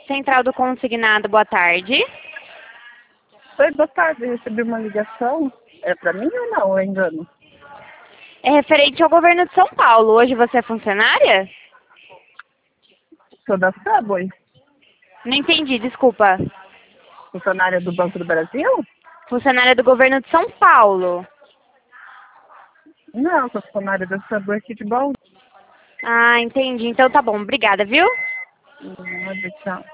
Central do Consignado, boa tarde. Oi, boa tarde. Eu recebi uma ligação. É pra mim ou não? Eu engano. É referente ao governo de São Paulo. Hoje você é funcionária? Sou da Subway. Não entendi, desculpa. Funcionária do Banco do Brasil? Funcionária do governo de São Paulo. Não, sou funcionária da Subway aqui de Bauru. Ah, entendi. Então tá bom. Obrigada, viu? Tchau.